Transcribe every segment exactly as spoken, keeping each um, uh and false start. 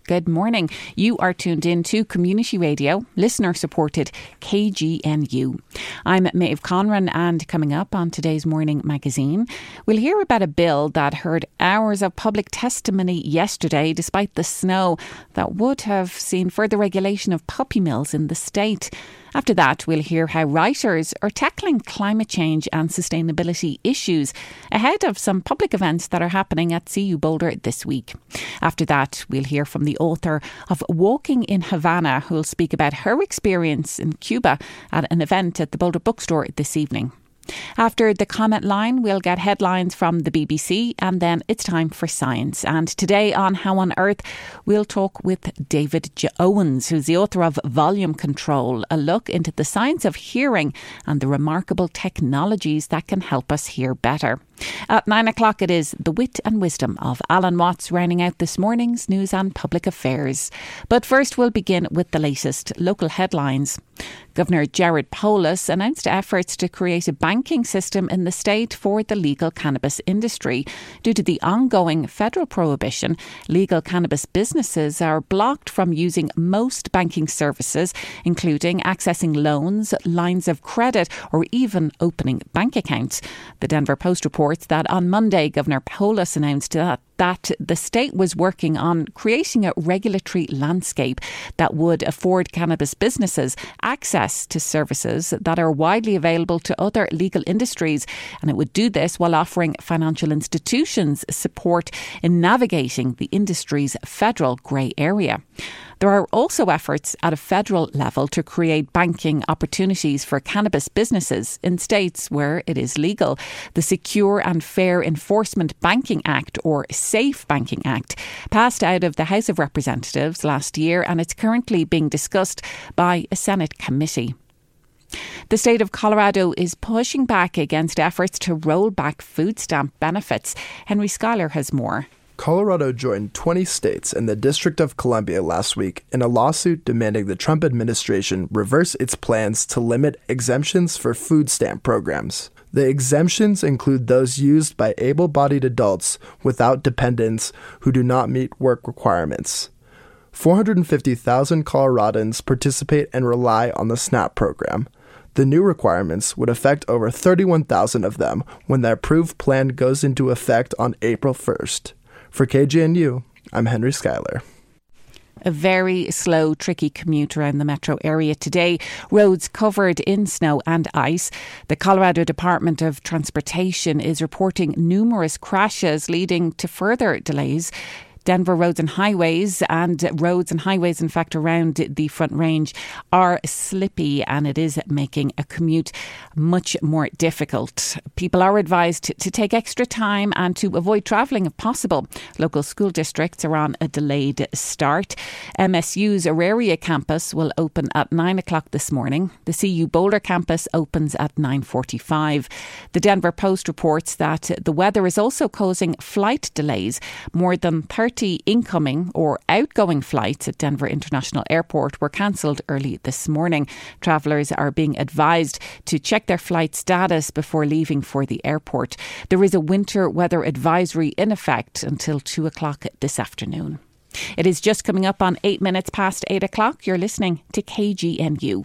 Good morning. You are tuned in to Community Radio, listener-supported K G N U. I'm Maeve Conran, and coming up on today's Morning Magazine, we'll hear about a bill that heard hours of public testimony yesterday despite the snow that would have seen further regulation of puppy mills in the state. After that, we'll hear how writers are tackling climate change and sustainability issues ahead of some public events that are happening at C U Boulder this week. After that, we'll hear from the author of Walking in Havana, who will speak about her experience in Cuba at an event at the Boulder Bookstore this evening. After the comment line, we'll get headlines from the B B C, and then it's time for science. And today on How on Earth, we'll talk with David J. Owens, who's the author of Volume Control, a look into the science of hearing and the remarkable technologies that can help us hear better. At nine o'clock, it is The Wit and Wisdom of Alan Watts, rounding out this morning's news and public affairs. But first, we'll begin with the latest local headlines. Governor Jared Polis announced efforts to create a banking system in the state for the legal cannabis industry. Due to the ongoing federal prohibition, legal cannabis businesses are blocked from using most banking services, including accessing loans, lines of credit, or even opening bank accounts. The Denver Post reports that on Monday, Governor Polis announced that that the state was working on creating a regulatory landscape that would afford cannabis businesses access to services that are widely available to other legal industries. And it would do this while offering financial institutions support in navigating the industry's federal grey area. There are also efforts at a federal level to create banking opportunities for cannabis businesses in states where it is legal. The Secure and Fair Enforcement Banking Act, or SAFE Banking Act, passed out of the House of Representatives last year, and it's currently being discussed by a Senate committee. The state of Colorado is pushing back against efforts to roll back food stamp benefits. Henry Schuyler has more. Colorado joined twenty states and the District of Columbia last week in a lawsuit demanding the Trump administration reverse its plans to limit exemptions for food stamp programs. The exemptions include those used by able-bodied adults without dependents who do not meet work requirements. four hundred fifty thousand Coloradans participate and rely on the SNAP program. The new requirements would affect over thirty-one thousand of them when the approved plan goes into effect on April first. For K G N U, I'm Henry Schuyler. A very slow, tricky commute around the metro area today. Roads covered in snow and ice. The Colorado Department of Transportation is reporting numerous crashes leading to further delays. Denver roads and highways and roads and highways, in fact, around the Front Range are slippy, and it is making a commute much more difficult. People are advised to take extra time and to avoid travelling if possible. Local school districts are on a delayed start. M S U's Auraria campus will open at nine o'clock this morning. The C U Boulder campus opens at nine forty-five. The Denver Post reports that the weather is also causing flight delays. More than thirty incoming or outgoing flights at Denver International Airport were cancelled early this morning. Travellers are being advised to check their flight status before leaving for the airport. There is a winter weather advisory in effect until two o'clock this afternoon. It is just coming up on eight minutes past eight o'clock. You're listening to K G N U.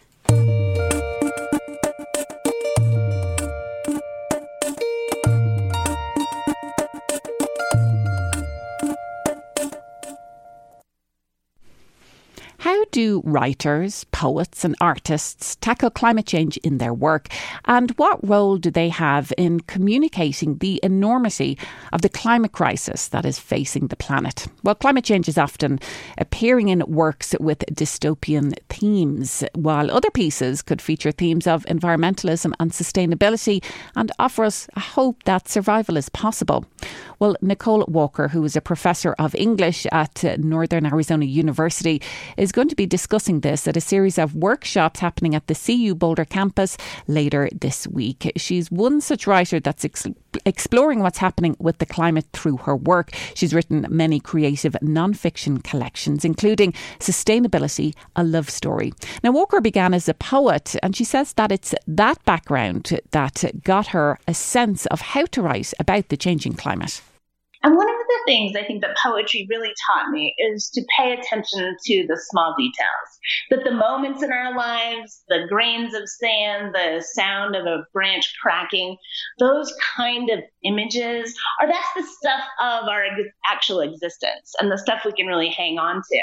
How do writers, poets and artists tackle climate change in their work? And what role do they have in communicating the enormity of the climate crisis that is facing the planet? Well, climate change is often appearing in works with dystopian themes, while other pieces could feature themes of environmentalism and sustainability and offer us a hope that survival is possible. Well, Nicole Walker, who is a professor of English at Northern Arizona University, is going to be discussing this at a series of workshops happening at the C U Boulder campus later this week. She's one such writer that's ex- exploring what's happening with the climate through her work. She's written many creative non-fiction collections, including Sustainability, a Love Story. Now, Walker began as a poet, and she says that it's that background that got her a sense of how to write about the changing climate. And one of the things I think that poetry really taught me is to pay attention to the small details, that the moments in our lives, the grains of sand, the sound of a branch cracking, those kind of images are that's the stuff of our ex- actual existence and the stuff we can really hang on to.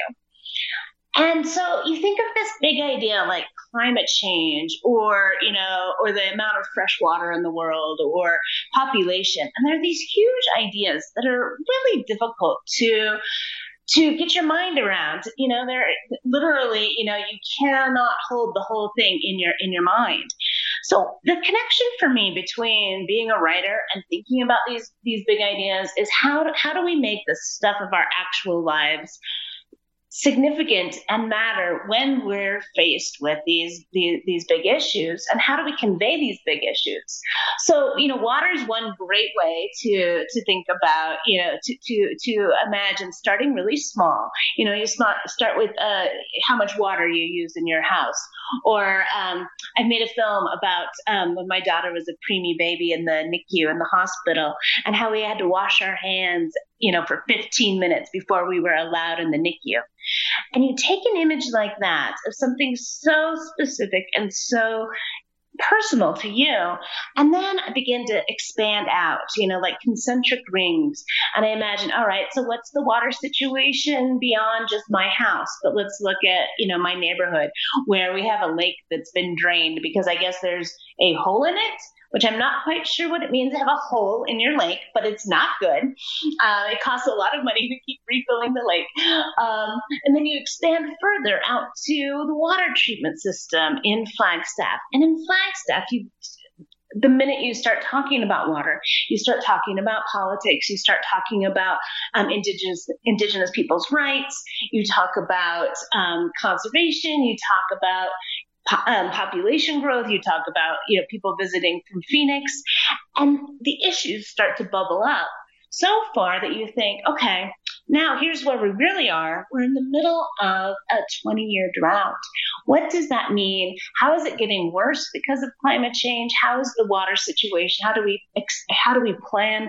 And so you think of this big idea like climate change or, you know, or the amount of fresh water in the world or population. And there are these huge ideas that are really difficult to to get your mind around. You know, they're literally, you know, you cannot hold the whole thing in your in your mind. So the connection for me between being a writer and thinking about these these big ideas is how do, how do we make the stuff of our actual lives significant and matter when we're faced with these, these these big issues, and how do we convey these big issues? So, you know, water is one great way to to think about, you know, to to to imagine starting really small. You know, you start start with uh, how much water you use in your house. Or um, I made a film about um, when my daughter was a preemie baby in the N I C U in the hospital, and how we had to wash our hands, you know, for fifteen minutes before we were allowed in the N I C U. And you take an image like that of something so specific and so personal to you, and then I begin to expand out, you know, like concentric rings. And I imagine, all right, so what's the water situation beyond just my house? But let's look at, you know, my neighborhood where we have a lake that's been drained because I guess there's a hole in it, which I'm not quite sure what it means to have a hole in your lake, but it's not good. Uh, it costs a lot of money to keep refilling the lake. Um, and then you expand further out to the water treatment system in Flagstaff. And in Flagstaff, you the minute you start talking about water, you start talking about politics, you start talking about um, indigenous indigenous people's rights, you talk about um, conservation, you talk about Um, population growth, you talk about, you know, people visiting from Phoenix, and the issues start to bubble up so far that you think, okay, now here's where we really are. We're in the middle of a twenty-year drought. What does that mean? How is it getting worse because of climate change? How is the water situation? How do we how do we plan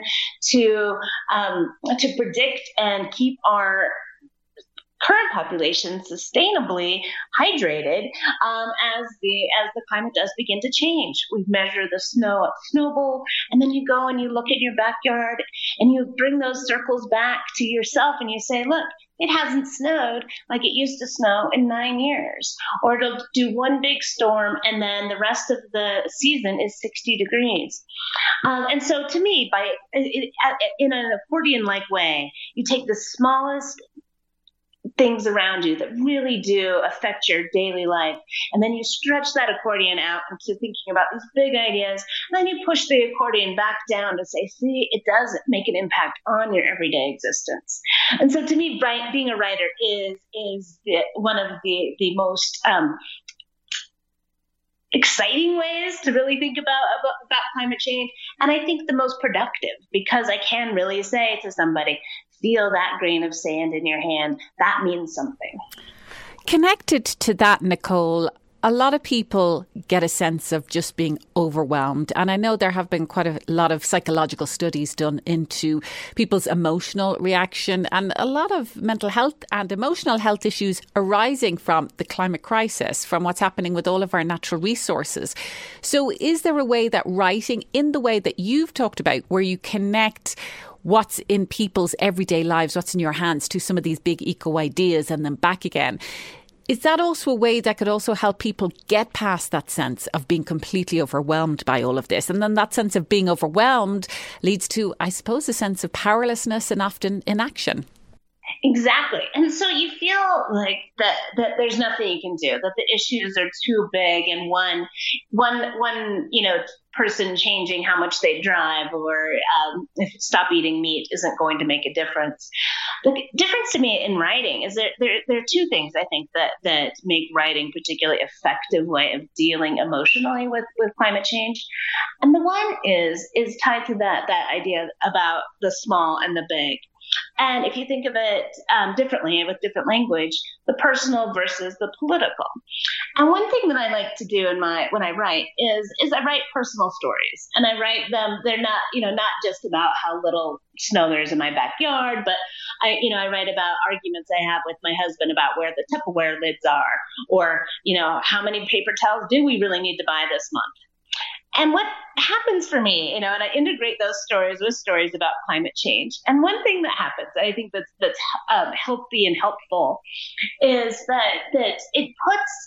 to um, to predict and keep our current population sustainably hydrated um, as the as the climate does begin to change? We measure the snow at Snowball, and then you go and you look at your backyard and you bring those circles back to yourself and you say, look, it hasn't snowed like it used to snow in nine years. Or it'll do one big storm and then the rest of the season is sixty degrees. Um, and so to me, by it, in an accordion-like way, you take the smallest things around you that really do affect your daily life. And then you stretch that accordion out into thinking about these big ideas. And then you push the accordion back down to say, see, it does make an impact on your everyday existence. And so to me, write, being a writer is is the, one of the, the most um, exciting ways to really think about, about about climate change. And I think the most productive, because I can really say to somebody, feel that grain of sand in your hand. That means something. Connected to that, Nicole, a lot of people get a sense of just being overwhelmed. And I know there have been quite a lot of psychological studies done into people's emotional reaction and a lot of mental health and emotional health issues arising from the climate crisis, from what's happening with all of our natural resources. So is there a way that writing, in the way that you've talked about, where you connect what's in people's everyday lives, what's in your hands, to some of these big eco ideas and then back again, is that also a way that could also help people get past that sense of being completely overwhelmed by all of this? And then that sense of being overwhelmed leads to, I suppose, a sense of powerlessness and often inaction. Exactly. And so you feel like that, that there's nothing you can do, that the issues are too big, and one, one, one, you know, person changing how much they drive or um, if stop eating meat isn't going to make a difference. The difference to me in writing is that there, there are two things I think that, that make writing a particularly effective way of dealing emotionally with, with climate change. And the one is, is tied to that, that idea about the small and the big. And if you think of it um, differently with different language, the personal versus the political. And one thing that I like to do in my when I write is is I write personal stories, and I write them. They're not you know not just about how little snow there is in my backyard, but I you know I write about arguments I have with my husband about where the Tupperware lids are, or you know how many paper towels do we really need to buy this month. And what happens for me, you know, and I integrate those stories with stories about climate change. And one thing that happens, I think that's that's um, healthy and helpful, is that that it puts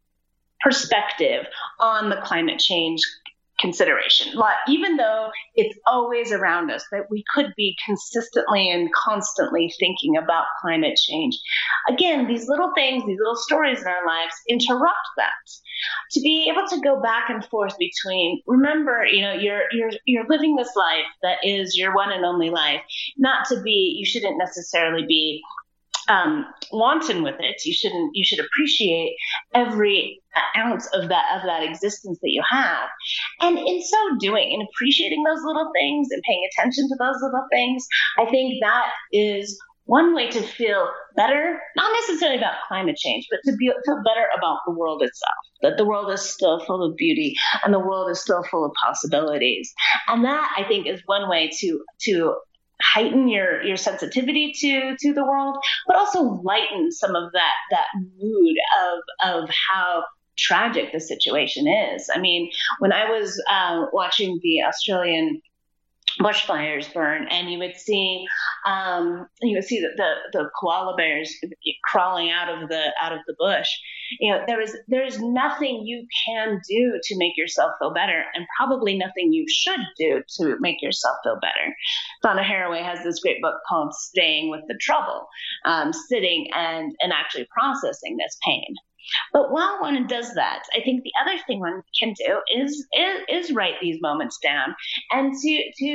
perspective on the climate change consideration. Even though it's always around us, that we could be consistently and constantly thinking about climate change. Again, these little things, these little stories in our lives interrupt that. To be able to go back and forth between, remember, you know, you're you're you're living this life that is your one and only life. Not to be, you shouldn't necessarily be Um, wanton with it. You shouldn't. You should appreciate every ounce of that of that existence that you have. And in so doing, in appreciating those little things and paying attention to those little things, I think that is one way to feel better. Not necessarily about climate change, but to be, feel better about the world itself. That the world is still full of beauty, and the world is still full of possibilities. And that, I think, is one way to to. heighten your, your sensitivity to, to the world, but also lighten some of that, that mood of, of how tragic the situation is. I mean, when I was uh, watching the Australian bushfires burn, and you would see, um, you would see the, the, the koala bears crawling out of the out of the bush. You know, there is there is nothing you can do to make yourself feel better, and probably nothing you should do to make yourself feel better. Donna Haraway has this great book called "Staying with the Trouble," um, sitting and and actually processing this pain. But while one does that, I think the other thing one can do is is, is write these moments down and to to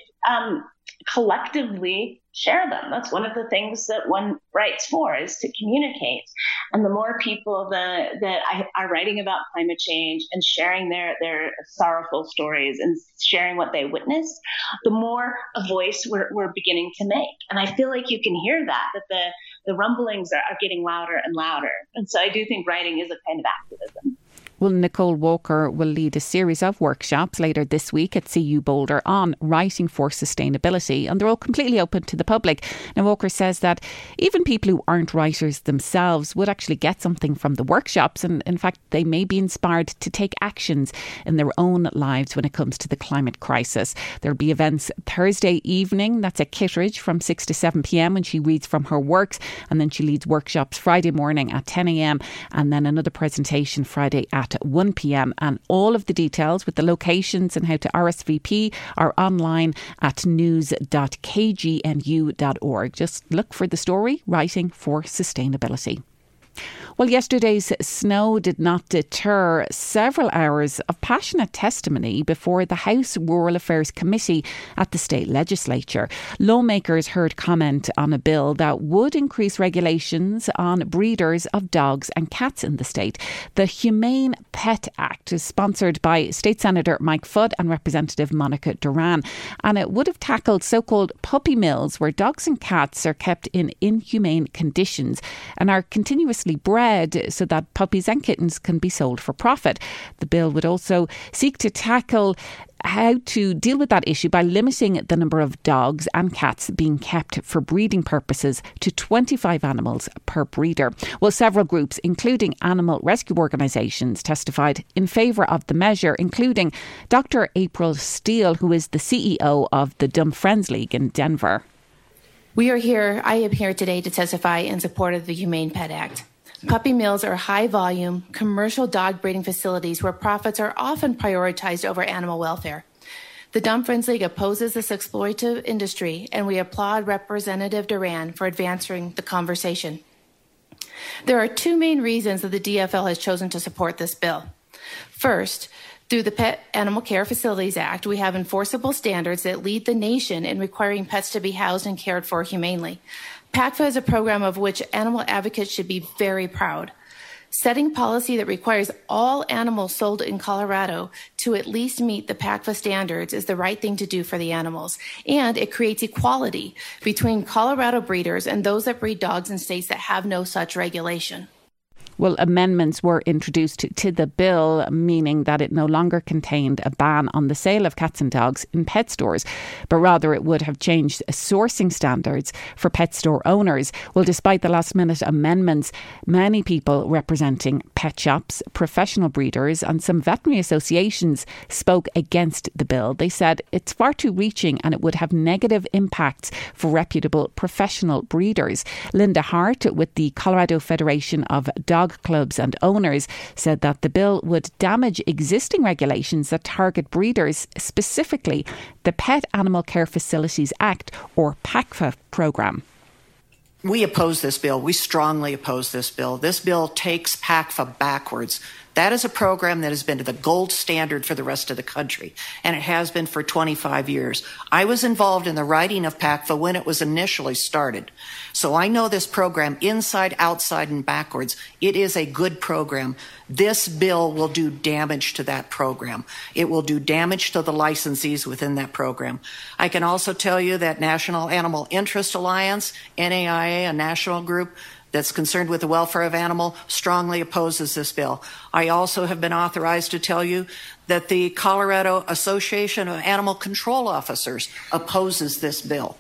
um, collectively share them. That's one of the things that one writes for, is to communicate. And the more people that that are writing about climate change and sharing their their sorrowful stories and sharing what they witnessed, the more a voice we're we're beginning to make. And I feel like you can hear that that the the rumblings are, are getting louder and louder. And so I do think writing is a kind of activism. Well, Nicole Walker will lead a series of workshops later this week at C U Boulder on writing for sustainability, and they're all completely open to the public. Now, Walker says that even people who aren't writers themselves would actually get something from the workshops, and in fact, they may be inspired to take actions in their own lives when it comes to the climate crisis. There'll be events Thursday evening, that's at Kittredge, from six to seven p.m. when she reads from her works, and then she leads workshops Friday morning at ten a.m. and then another presentation Friday at one p.m. And all of the details with the locations and how to R S V P are online at news dot k g n u dot org. Just look for the story, Writing for Sustainability. Well, yesterday's snow did not deter several hours of passionate testimony before the House Rural Affairs Committee at the state legislature. Lawmakers heard comment on a bill that would increase regulations on breeders of dogs and cats in the state. The Humane Pet Act is sponsored by State Senator Mike Fudd and Representative Monica Duran, and it would have tackled so-called puppy mills where dogs and cats are kept in inhumane conditions and are continuously bred so that puppies and kittens can be sold for profit. The bill would also seek to tackle how to deal with that issue by limiting the number of dogs and cats being kept for breeding purposes to twenty-five animals per breeder. Well, several groups, including animal rescue organisations, testified in favour of the measure, including Doctor April Steele, who is the C E O of the Dumb Friends League in Denver. We are here, I am here today to testify in support of the Humane Pet Act. Puppy mills are high-volume, commercial dog breeding facilities where profits are often prioritized over animal welfare. The Dumb Friends League opposes this exploitative industry, and we applaud Representative Duran for advancing the conversation. There are two main reasons that the D F L has chosen to support this bill. First, through the Pet Animal Care Facilities Act, we have enforceable standards that lead the nation in requiring pets to be housed and cared for humanely. PACFA is a program of which animal advocates should be very proud. Setting policy that requires all animals sold in Colorado to at least meet the PACFA standards is the right thing to do for the animals, and it creates equality between Colorado breeders and those that breed dogs in states that have no such regulation. Well, amendments were introduced to the bill, meaning that it no longer contained a ban on the sale of cats and dogs in pet stores, but rather it would have changed sourcing standards for pet store owners. Well, despite the last minute amendments, many people representing pet shops, professional breeders and some veterinary associations spoke against the bill. They said it's far too reaching and it would have negative impacts for reputable professional breeders. Linda Hart with the Colorado Federation of Dog Clubs and Owners said that the bill would damage existing regulations that target breeders, specifically the Pet Animal Care Facilities Act, or PACFA program. We oppose this bill. We strongly oppose this bill. This bill takes PACFA backwards. That is a program that has been the gold standard for the rest of the country, and it has been for twenty-five years. I was involved in the writing of PACFA when it was initially started. So I know this program inside, outside, and backwards. It is a good program. This bill will do damage to that program. It will do damage to the licensees within that program. I can also tell you that National Animal Interest Alliance, N A I A, a national group that's concerned with the welfare of animal, strongly opposes this bill. I also have been authorized to tell you that the Colorado Association of Animal Control Officers opposes this bill.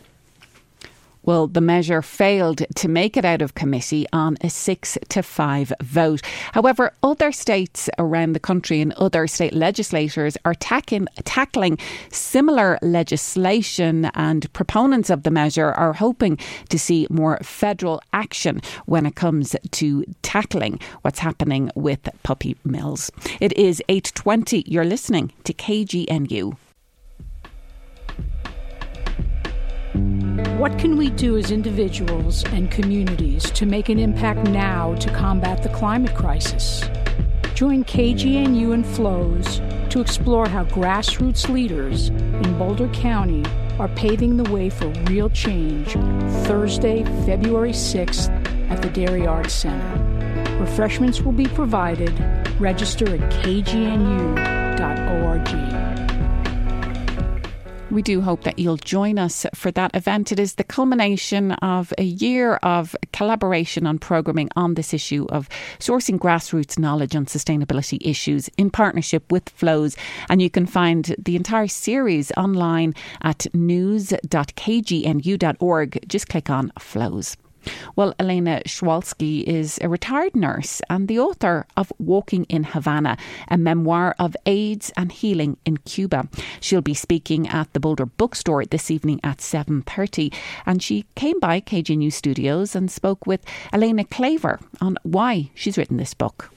Well, the measure failed to make it out of committee on a six to five vote. However, other states around the country and other state legislators are tackling, tackling similar legislation, and proponents of the measure are hoping to see more federal action when it comes to tackling what's happening with puppy mills. It is eight twenty. You're listening to K G N U. What can we do as individuals and communities to make an impact now to combat the climate crisis? Join K G N U and Flows to explore how grassroots leaders in Boulder County are paving the way for real change Thursday, February sixth at the Dairy Arts Center. Refreshments will be provided. Register at k g n u dot org. We do hope that you'll join us for that event. It is the culmination of a year of collaboration on programming on this issue of sourcing grassroots knowledge on sustainability issues in partnership with Flows. And you can find the entire series online at news dot k g n u dot org. Just click on Flows. Well, Elena Schwalski is a retired nurse and the author of Walking in Havana, a memoir of AIDS and healing in Cuba. She'll be speaking at the Boulder Bookstore this evening at seven thirty, and she came by K G N U Studios and spoke with Elena Claver on why she's written this book.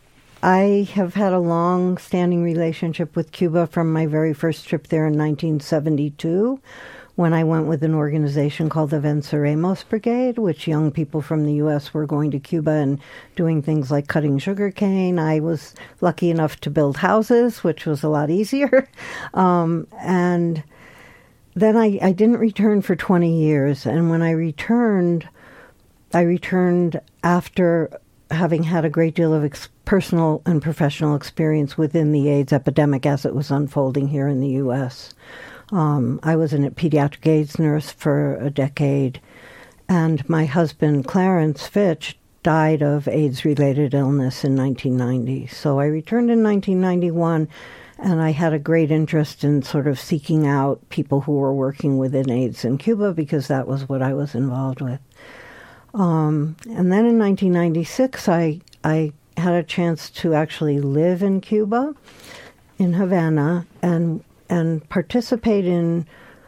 I have had a long-standing relationship with Cuba from my very first trip there in nineteen seventy-two, when I went with an organization called the Venceremos Brigade, which young people from the U S were going to Cuba and doing things like cutting sugarcane. I was lucky enough to build houses, which was a lot easier. Um, and then I, I didn't return for twenty years. And when I returned, I returned after having had a great deal of ex- personal and professional experience within the AIDS epidemic as it was unfolding here in the U S Um, I was a pediatric AIDS nurse for a decade, and my husband, Clarence Fitch, died of AIDS-related illness in nineteen ninety. So I returned in nineteen ninety-one, and I had a great interest in sort of seeking out people who were working within AIDS in Cuba, because that was what I was involved with. Um, and then in nineteen ninety-six, I, I had a chance to actually live in Cuba, in Havana, and and participate in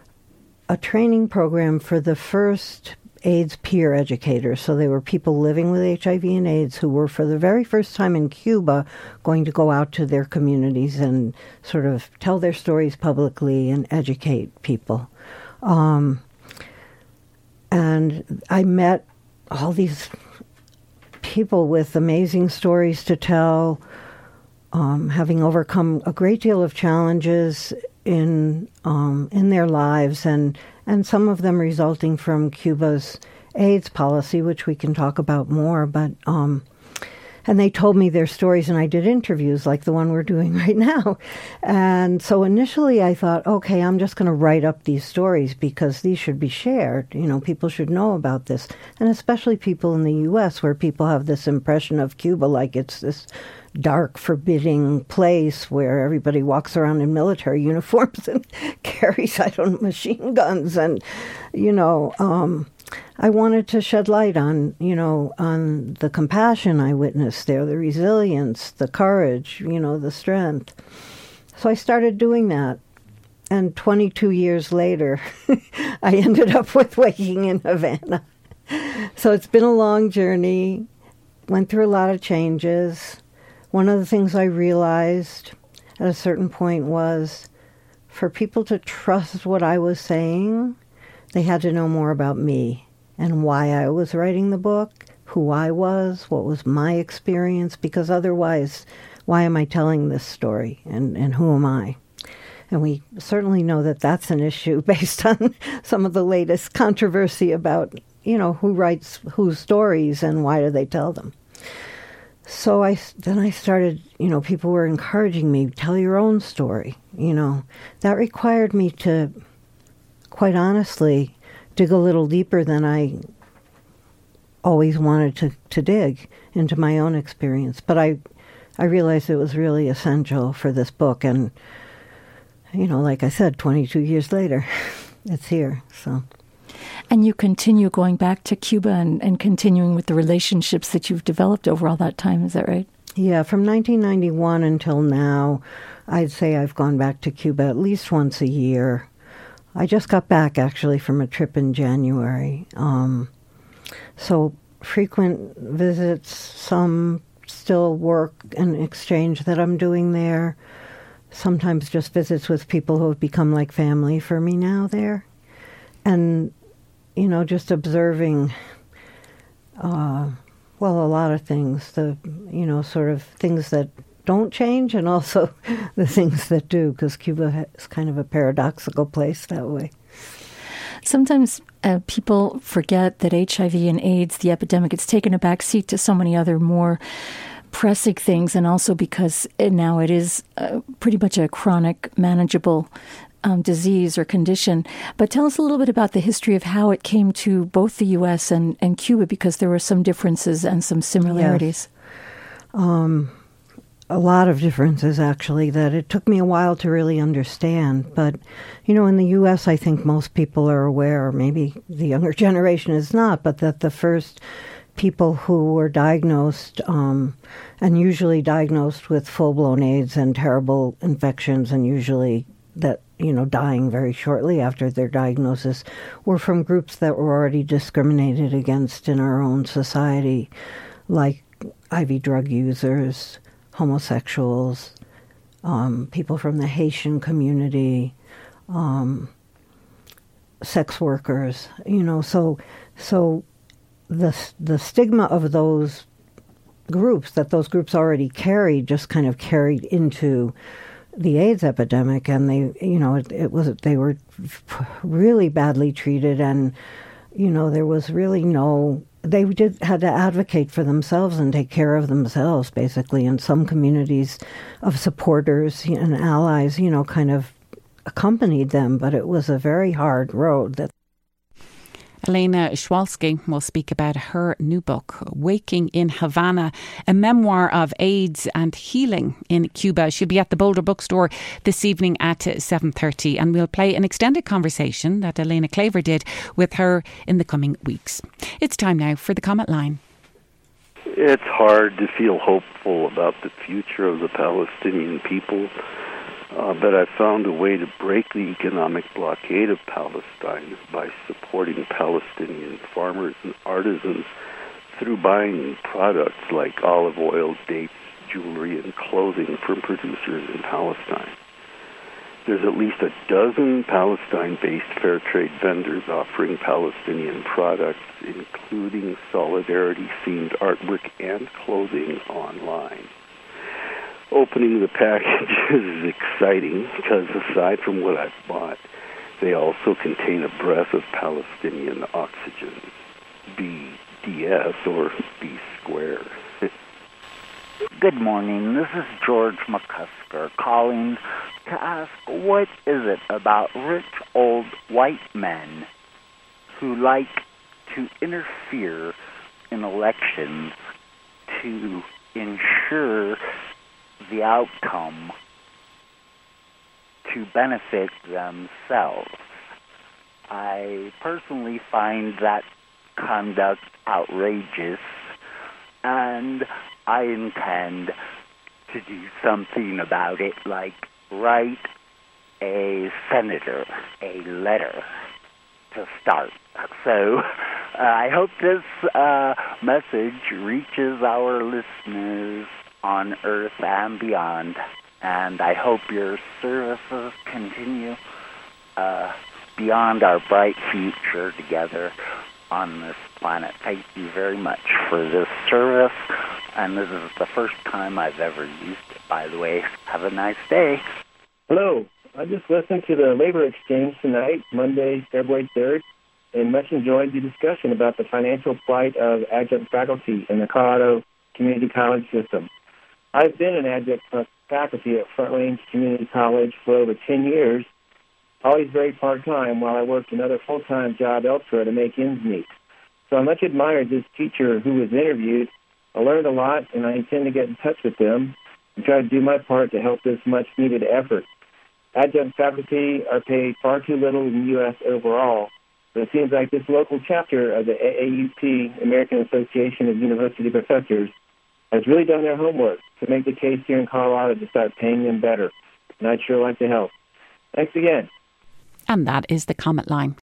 a training program for the first AIDS peer educators. So they were people living with H I V and AIDS who were, for the very first time in Cuba, going to go out to their communities and sort of tell their stories publicly and educate people. Um, and I met all these people with amazing stories to tell, um, having overcome a great deal of challenges in um, in their lives, and, and some of them resulting from Cuba's AIDS policy, which we can talk about more. But um, and they told me their stories, and I did interviews like the one we're doing right now. And so initially I thought, okay, I'm just going to write up these stories because these should be shared. You know, people should know about this. And especially people in the U S where people have this impression of Cuba like it's this dark, forbidding place where everybody walks around in military uniforms and carries, I don't know, machine guns. And, you know, um, I wanted to shed light on, you know, on the compassion I witnessed there, the resilience, the courage, you know, the strength. So I started doing that. And twenty-two years later, I ended up with Waking in Havana. So it's been a long journey, went through a lot of changes. One of the things I realized at a certain point was for people to trust what I was saying, they had to know more about me and why I was writing the book, who I was, what was my experience, because otherwise, why am I telling this story and, and who am I? And we certainly know that that's an issue based on some of the latest controversy about, you know, who writes whose stories and why do they tell them. So I, then I started, you know, people were encouraging me, tell your own story, you know. That required me to, quite honestly, dig a little deeper than I always wanted to, to dig into my own experience. But I, I realized it was really essential for this book. And, you know, like I said, twenty-two years later, it's here, so... And you continue going back to Cuba and, and continuing with the relationships that you've developed over all that time, is that right? Yeah, from nineteen ninety-one until now, I'd say I've gone back to Cuba at least once a year. I just got back, actually, from a trip in January. Um, so frequent visits, some still work and exchange that I'm doing there. Sometimes just visits with people who have become like family for me now there. And, you know, just observing, uh, well, a lot of things, the, you know, sort of things that don't change and also the things that do, because Cuba is kind of a paradoxical place that way. Sometimes uh, people forget that H I V and AIDS, the epidemic, it's taken a back seat to so many other more pressing things, and also because it, now it is uh, pretty much a chronic, manageable um, disease or condition. But tell us a little bit about the history of how it came to both the U S and, and Cuba, because there were some differences and some similarities. Yes. Um, a lot of differences, actually, that it took me a while to really understand. But, you know, in the U S, I think most people are aware, or maybe the younger generation is not, but that the first people who were diagnosed, um, and usually diagnosed with full-blown AIDS and terrible infections, and usually that, you know, dying very shortly after their diagnosis, were from groups that were already discriminated against in our own society, like I V drug users, homosexuals, um, people from the Haitian community, um, sex workers, you know, so so the the stigma of those groups, that those groups already carried, just kind of carried into the AIDS epidemic, and they, you know, it, it was they were really badly treated, and, you know, there was really no, they did had to advocate for themselves and take care of themselves, basically, and some communities of supporters and allies, you know, kind of accompanied them, but it was a very hard road. That Elena Schwalski will speak about her new book, Waking in Havana, a memoir of AIDS and healing in Cuba. She'll be at the Boulder Bookstore this evening at seven thirty, and we'll play an extended conversation that Elena Claver did with her in the coming weeks. It's time now for the comment line. It's hard to feel hopeful about the future of the Palestinian people. Uh, but I found a way to break the economic blockade of Palestine by supporting Palestinian farmers and artisans through buying products like olive oil, dates, jewelry, and clothing from producers in Palestine. There's at least a dozen Palestine-based fair trade vendors offering Palestinian products, including solidarity-themed artwork and clothing online. Opening the packages is exciting because, aside from what I've bought, they also contain a breath of Palestinian oxygen, B D S or B square. Good morning. This is George McCusker calling to ask, what is it about rich old white men who like to interfere in elections to ensure the outcome to benefit themselves? I personally find that conduct outrageous, and I intend to do something about it, like write a senator a letter to start. So uh, I hope this uh, message reaches our listeners on Earth and beyond, and I hope your services continue uh, beyond our bright future together on this planet. Thank you very much for this service, and this is the first time I've ever used it, by the way. Have a nice day. Hello. I just listened to the Labor Exchange tonight, Monday, February third, and much enjoyed the discussion about the financial plight of adjunct faculty in the Colorado Community College system. I've been an adjunct faculty at Front Range Community College for over ten years, always very part-time, while I worked another full-time job elsewhere to make ends meet. So I much admired this teacher who was interviewed. I learned a lot, and I intend to get in touch with them and try to do my part to help this much-needed effort. Adjunct faculty are paid far too little in the U S overall, but it seems like this local chapter of the A A U P, American Association of University Professors, has really done their homework to make the case here in Colorado to start paying them better, and I'd sure like to help. Thanks again. And that is the comment line.